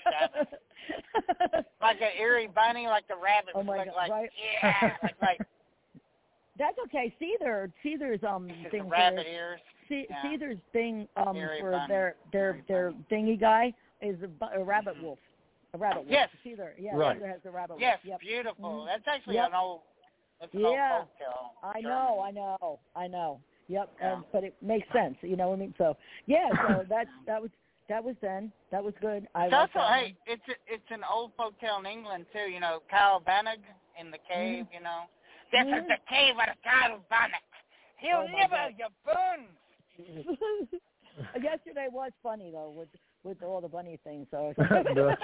Sabbath. Like an Eerie Bunny, like the rabbits Oh my look God, like, right? yeah, like That's okay. Caesar's the thing. rabbit ears. Yeah. Caesar's thing Eerie for Bunny. their Eerie Bunny. thingy guy is a rabbit wolf. A rabbit wolf. Yes. Caesar. Yeah. Right. Caesar has the rabbit Yes, wolf. Yep. beautiful. Mhm. That's actually Yep. an old folk tale. I German. know. Yep. Yeah. But it makes sense. You know what I mean? So yeah. So that was then. That was good. It's also, hey, it's an old folk tale in England too. You know, Kyle Bannig in the cave. You know, this is the cave of Kyle Bannig. He'll Oh, my never God. your bones. Yesterday was funny though with all the bunny things. So the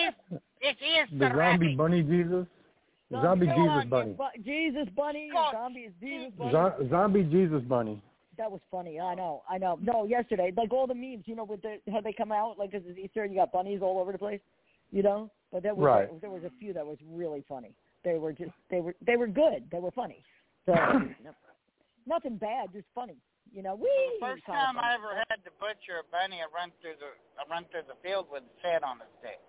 It is the zombie bunny Jesus. Zombie Go Jesus on, bunny. Jesus bunny, God. zombies, Jesus bunny. Zombie Jesus bunny. That was funny. I know. No, yesterday, like all the memes, you know, with how they come out, like 'cause it's Easter, and you got bunnies all over the place, you know. But there was a few that was really funny. They were good. They were funny. So nothing bad, just funny. You know, The first time I ever had to butcher a bunny, I run through the field with its head on a stick.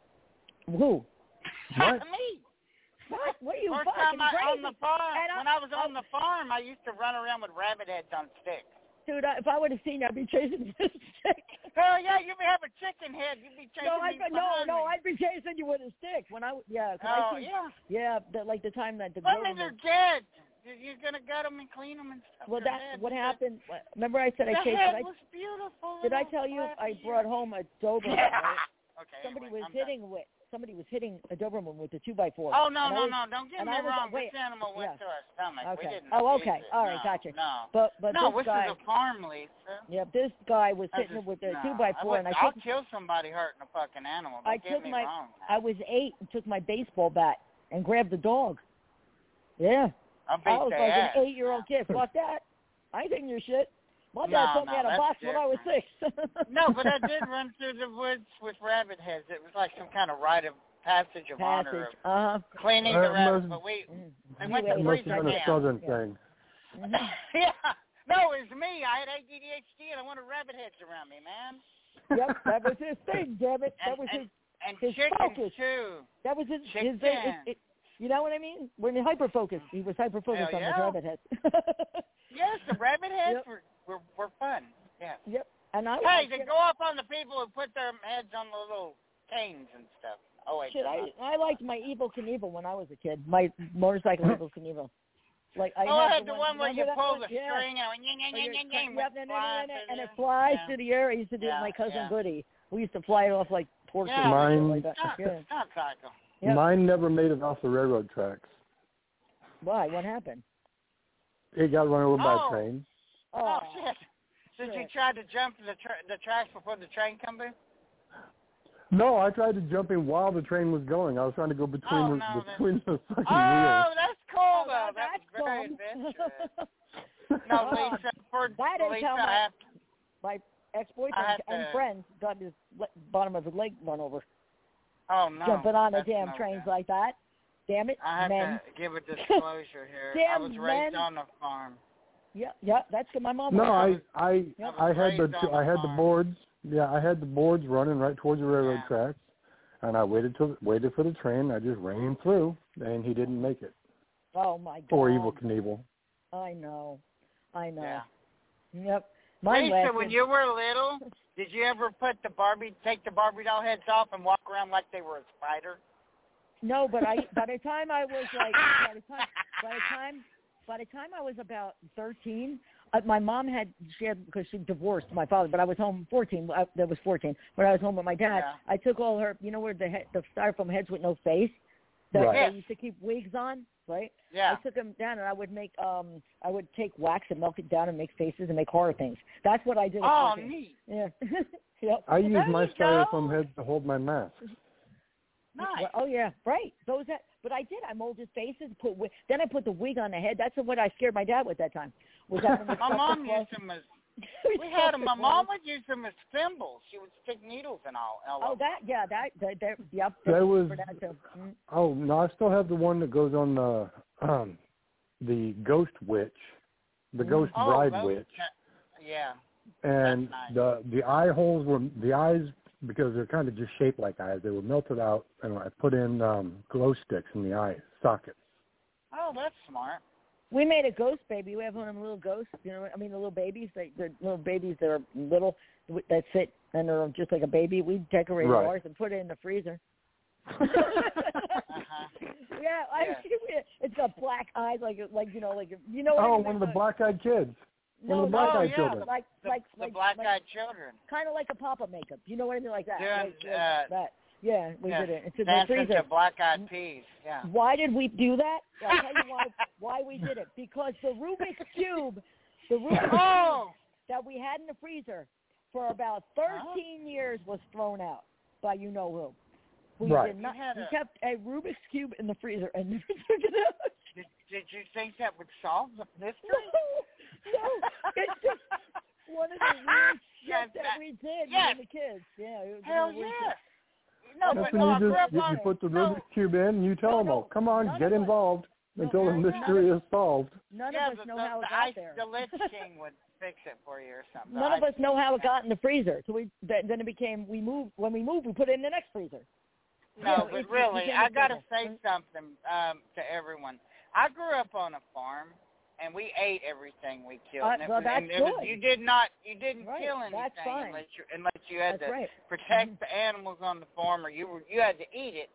Who? What? Me. What are you First fucking time crazy? on the farm. And When I was on the farm, I used to run around with rabbit heads on sticks. Dude, if I would have seen you, I'd be chasing this stick. Hell yeah, you'd be having a chicken head. You'd be chasing me behind me. I'd be chasing you with a stick. When I 'cause Oh, I see, yeah. like the time that the I girl mean, they're dead. You're going to gut them and clean them and stuff. well, They're that's dead. what happened. Remember I said I The chased. head was beautiful. Did I tell you I brought home a Doberman? Yeah. Right? Okay. Somebody anyway, somebody was hitting a Doberman with a 2x4. Oh, no. Don't get and me I was- wrong. wait, This animal went yeah. to our stomach. Okay. We didn't Oh, abuse okay. it. All right, No, gotcha. No. But No, this guy, is a farm lease. yeah, this guy was hitting it with a 2x4, and I'll kill somebody hurting a fucking animal. Don't get me wrong. I was 8 and took my baseball bat and grabbed the dog. Yeah. I'll beat I was their like ass. an 8-year-old kid. Fuck that. I ain't taking your shit. My dad put me in a that's box when I was 6. No, but I did run through the woods with rabbit heads. It was like some kind of rite of passage of honor of cleaning the rabbits. But we went to That must freezer have been a camp. southern thing. Yeah. No, it was me. I had ADHD and I wanted rabbit heads around me, man. Yep, that was his thing, damn it. That was his chickens focus. too. That was his Chickens. you know what I mean? When you're hyper-focused. He was hyper-focused on Hell the yeah. rabbit heads. Yes, the rabbit heads Yep. were fun. Yeah. Yep. And I Hey, they go off on the people who put their heads on the little canes and stuff. Oh, wait. Shit, I liked my Evel Knievel when I was a kid. My motorcycle Evel Knievel. Like I had the one where you pull the string and it flies through the air. I used to do it with my cousin Goody. We used to fly it off like pork or shit like that. Stop, Psycho. Yep. Mine never made it off the railroad tracks. Why? What happened? It got run over by a train. Oh, shit. Did you try to jump the tracks before the train come in? No, I tried to jump in while the train was going. I was trying to go between between the fucking wheels. Oh, that's cool, though. That was very adventurous. No, Lisa, my ex-boyfriend and friends got his bottom of his leg run over. Oh, no. Jumping on the damn trains like that. Damn it, I have men. to give a disclosure here. I was raised on a farm. Yeah, that's good. My mom. No, I had the boards. Yeah, I had the boards running right towards the railroad tracks, and I waited for the train. I just ran through, and he didn't make it. Oh my God. Poor Evel Knievel. I know. Yeah. Yep. Lisa, when you were little, did you ever take the Barbie doll heads off and walk around like they were a spider? No, but by the time I was like, by the time I was about 13, my mom because she divorced my father, but I was home 14. That was 14 when I was home with my dad. Yeah. I took all her, where the styrofoam heads with no face that they used to keep wigs on, right? Yeah. I took them down and I would make, I would take wax and melt it down and make faces and make horror things. That's what I did. Oh, neat. Yeah. Yep. I used my styrofoam heads to hold my mask. Nice. Oh yeah, right. But I did. I molded faces. Then I put the wig on the head. That's what I scared my dad with that time. My mom used them as. We had them. My mom would use them as thimbles. She would stick needles and all. Oh, yep. That was. For that too. Oh no, I still have the one that goes on the ghost witch, the ghost bride witch. Yeah. And nice. the eye holes were the eyes. Because they're kind of just shaped like eyes. They were melted out, and I put in glow sticks in the eye sockets. Oh, that's smart. We made a ghost baby. We have one of them little ghosts. The little babies. The little babies that are little that fit and they're just like a baby. We decorated ours and put it in the freezer. Yeah, it's got black eyes, like Oh, one of the black-eyed kids. One of the black-eyed children. Like the black-eyed children. Kind of like a Papa makeup. You know what I mean? Like that. That. Yeah, we did it. It's in the dancing freezer. to black-eyed peas. Yeah. Why did we do that? I'll tell you why we did it. Because the Rubik's Cube, that we had in the freezer for about 13 years was thrown out by you-know-who. We did not. We kept a Rubik's Cube in the freezer and never took it out. Did you think that would solve the mystery? No, it's just one of the weird shit that we did when the kids. Yeah. Hell yeah. No, but you put the Rubik's Cube in, and you tell them, come on, get involved until the mystery is solved. None of us know how it got there. The Lich King would fix it for you or something. None of us know how it got in the freezer. So then it became, when we moved, we put it in the next freezer. No, but really, I got to say something to everyone. I grew up on a farm, and we ate everything we killed. You didn't kill anything unless you had to protect the animals on the farm, or you had to eat it.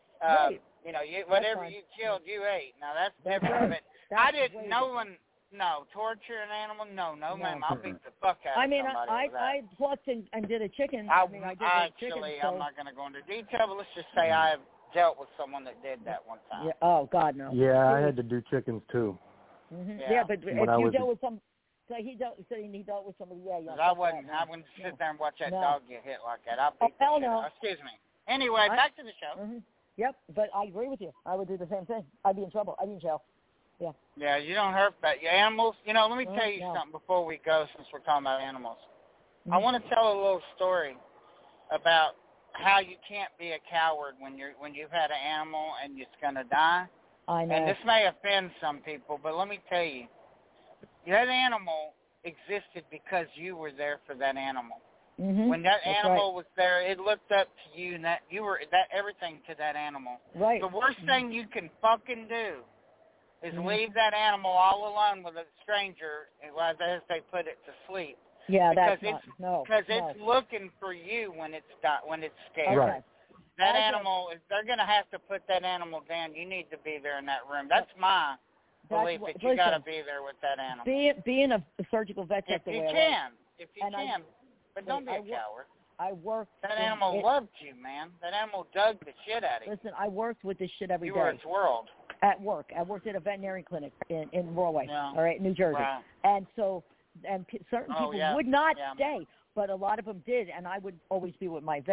Whatever you killed, you ate. Now that's different. But I didn't. Torture an animal. No, ma'am. I'll beat the fuck out of somebody. I plucked and did a chicken. I'm not going to go into detail, but let's just say I have dealt with someone that did that one time. Yeah. Oh God, no. Yeah, I had to do chickens too. Mm-hmm. Yeah, but if you dealt with some, he dealt with somebody. Yeah. I wouldn't sit there and watch that dog get hit like that. I'll beat the shit out. Excuse me. Anyway, back to the show. Mm-hmm. Yep, but I agree with you. I would do the same thing. I'd be in trouble. I'd be in jail. Yeah. Yeah, you don't hurt your animals. Let me tell you something before we go, since we're talking about animals. Mm-hmm. I want to tell a little story about how you can't be a coward when you've had an animal and it's gonna die. I know. And this may offend some people, but let me tell you, that animal existed because you were there for that animal. Mm-hmm. When that animal was there, it looked up to you, and that you were everything to that animal. Right. The worst thing you can fucking do is leave that animal all alone with a stranger, as they put it, to sleep. Yeah, because it's looking for you when it's scared. Right. That animal, if they're going to have to put that animal down, you need to be there in that room. That's my belief, that you got to be there with that animal. Being a surgical vet, if you can, but don't be a coward. I worked. That animal loved you, man. That animal dug the shit out of you. Listen, I worked with this shit every day. You were its world. At work. I worked at a veterinary clinic in Norway, all right, New Jersey. Right. And so, certain people would not stay, but a lot of them did, and I would always be with my vet.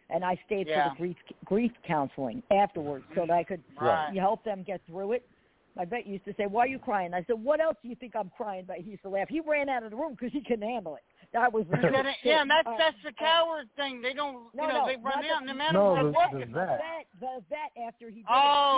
and I stayed Yeah. for the grief counseling afterwards so that I could Right. help them get through it. My vet used to say, "Why are you crying?" I said, "What else do you think I'm crying about?" He used to laugh. He ran out of the room because he couldn't handle it. That was Yeah, and that's the coward thing. They don't, they run out and the animals are walking. The vet after he did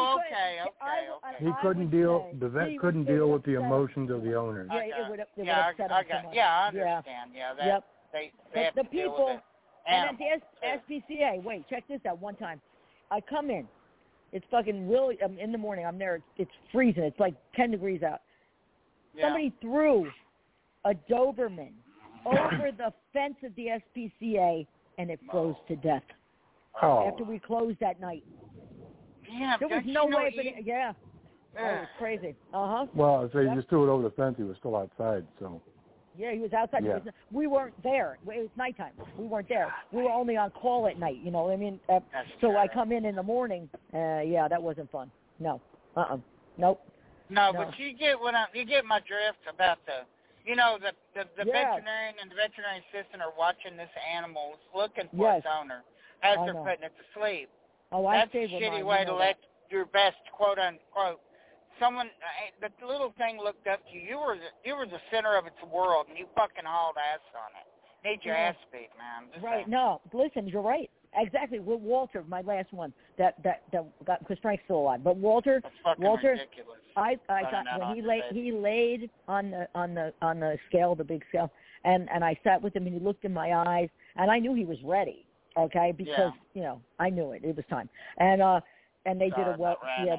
it. He couldn't deal. The vet couldn't deal with the emotions of the owner. Yeah, it would upset him so much. I understand. Yeah, they have the to deal people, with it. and at the SPCA, wait, check this out. One time, I come in. It's fucking really, in the morning, I'm there. It's freezing. It's like 10 degrees out. Yeah. Somebody threw a Doberman over the fence of the SPCA, and it froze to death after we closed that night. Yeah, there was no way, but it was crazy. Well, so you just threw it over the fence. He was still outside, so. Yeah, he was outside. Yeah. We weren't there. It was nighttime. We weren't there. We were only on call at night. You know what I mean? So I come in the morning. Yeah, that wasn't fun. No. Nope. No, but you get you get my drift about the veterinarian and the veterinary assistant are watching this animal, looking for its owner as they're putting it to sleep. Oh, that's a shitty way to let your best, quote unquote. Someone, the little thing looked up to you. You were the center of its world, and you fucking hauled ass on it. Need your ass beat, man. Right? No, listen, you're right. Exactly. With Walter, my last one, that got, because Frank's still alive, but Walter, ridiculous. I thought when he laid on the scale, the big scale, and I sat with him and he looked in my eyes, and I knew he was ready. Okay, because I knew it. It was time, and they did a well.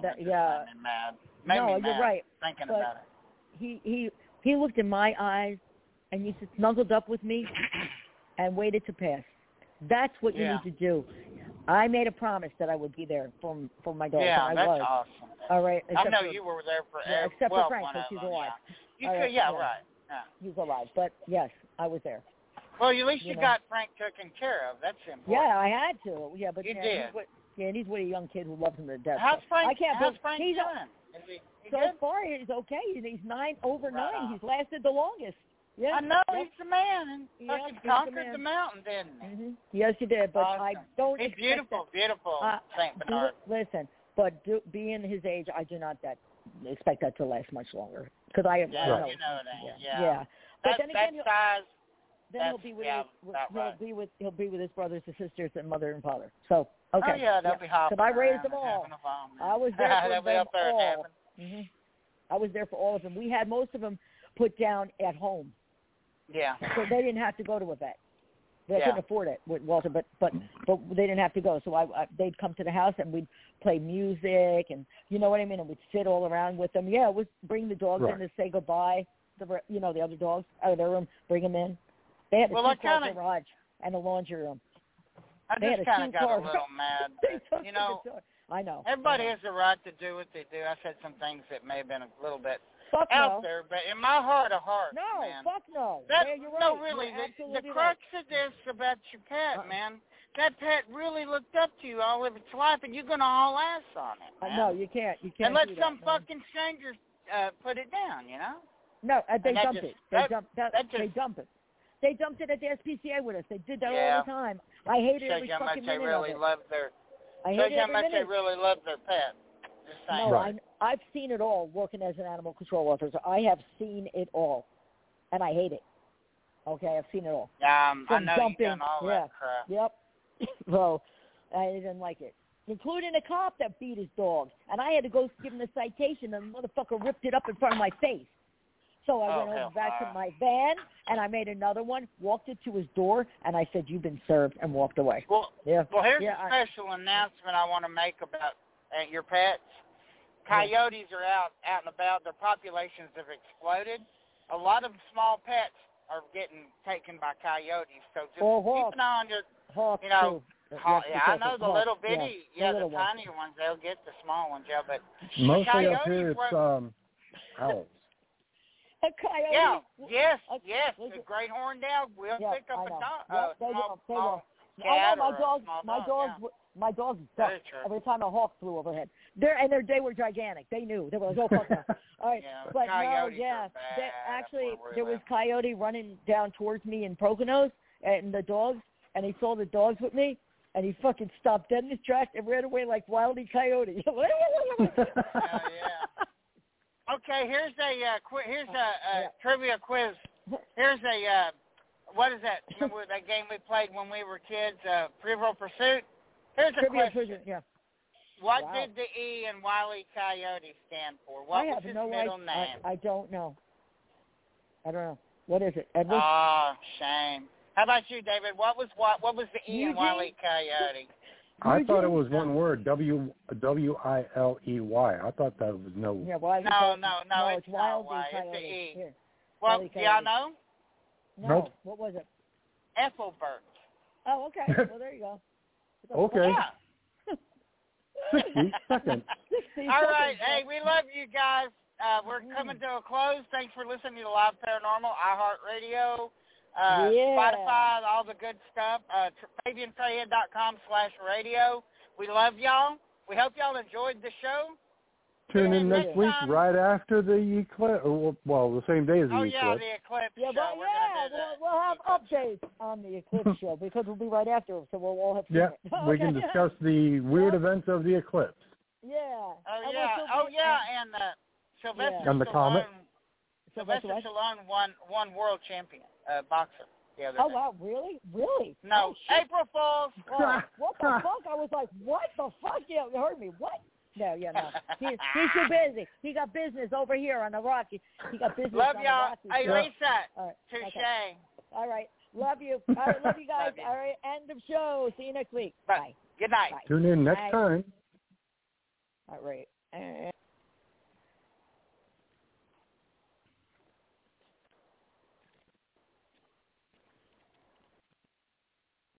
You're right. Thinking but about it. He looked in my eyes, and he snuggled up with me, and waited to pass. That's what you need to do. I made a promise that I would be there for my dog. Yeah, and I that's was. awesome. All right. I know you were there for except for Frank, because he's alive. Right. Yeah. He's alive, but yes, I was there. Well, at least you got Frank taken care of. That's important. Yeah, I had to. Yeah, but you did. And he's with a young kid who loves him to death. How's Frank? How's Frank doing? So good? far, he's okay. He's 9 over 9. He's lasted the longest. Yeah, I know he's the man, and fucking conquered the mountain, didn't he? Mm-hmm. Yes, he did. But awesome. I don't. He's beautiful, Saint Bernard. Listen, but being his age, I do not expect that to last much longer. Because I you know it ain't. Yeah. But then again, he'll be with his brothers and sisters and mother and father. So okay. Oh yeah, they'll be hopping. Because I raised them all. I was there for them all. Mm-hmm. I was there for all of them. We had most of them put down at home. Yeah. So they didn't have to go to a vet. They couldn't afford it with Walter, but they didn't have to go. So they'd come to the house and we'd play music and you know what I mean, and we'd sit all around with them. Yeah, we'd bring the dogs in to say goodbye. The other dogs out of their room, bring them in. They had a two-car garage and a laundry room. I just kind of got a little mad. But, I know. Everybody has the right to do what they do. I said some things that may have been a little bit out there, but in my heart of hearts, no, man. Fuck no. You're right. No, really. The crux of this about your pet, man, that pet really looked up to you all of its life, and you're going to haul ass on it, man. No, you can't. And let some fucking stranger put it down, you know? No, they dumped it. They dumped it. They dumped it at the SPCA with us. They did that all the time. I hated every fucking minute of it. Shows how much they really love their pet. Just saying. No, I've seen it all working as an animal control officer. I have seen it all, and I hate it. Okay, I've seen it all. I know dumping, you've done all that crap. Yep. So I didn't like it, including a cop that beat his dog, and I had to go give him the citation, and the motherfucker ripped it up in front of my face. So I went over back to my van, and I made another one, walked it to his door, and I said, "You've been served," and walked away. Well, here's a special announcement I want to make about your pets. Coyotes are out and about. Their populations have exploded. A lot of small pets are getting taken by coyotes. So just keep an eye on your, hawks I know the little bitty, the tiny ones. They'll get the small ones, but mostly up here it's owls. A coyote. Yes. A great horned owl will pick up a small cat or a small dog. My dogs ducked every time a hawk flew overhead. They were gigantic. They knew. They were like, "Oh fuck no!" All right, but there was coyote running down towards me in Poconos and the dogs, and he saw the dogs with me, and he fucking stopped dead in his track and ran away like Wile E. Coyote. Yeah. Okay, here's a trivia quiz. Here's a what is that? Remember that game we played when we were kids? Trivial Pursuit. Here's a Trivia question. Pursuit, yeah. What did the E in Wile E. Coyote stand for? What was his middle name? I don't know. I don't know. What is it, Edward? Oh, shame. How about you, David? What was the E in Wile E. Coyote? I thought it was one word, W-I-L-E-Y. I thought that was no. Yeah, no, it's not Y. It's the E. Here. Well, do y'all know? No. Nope. What was it? Ethelbert. Oh, okay. Well, there you go. Okay. Yeah. 60 seconds. All right. Hey, we love you guys. We're coming to a close. Thanks for listening to Live Paranormal, iHeartRadio, Spotify, all the good stuff. FabianFreya.com/radio. We love y'all. We hope y'all enjoyed the show. Tune in next week right after the eclipse. Well, the same day as the eclipse. Oh, yeah, the eclipse show. We'll have updates on the eclipse show because we'll be right after it, so we'll all have to Yeah, we can discuss the weird events of the eclipse. Yeah. Oh, yeah, and Sylvester and the comet. Sylvester Stallone won world champion boxer the other day. Oh, wow, really? Really? No, oh, April Fools. Oh, what the fuck? I was like, what the fuck? Yeah, you heard me. What? No. He's too busy. He got business over here on the Rocky. He got business love on y'all. the Rocky. Hey, Lisa. All right. Touche. Okay. All right. Love you. All right, love you guys. Love you. All right, end of show. See you next week. Bye. Good night. Bye. Tune in next Bye. time. All right.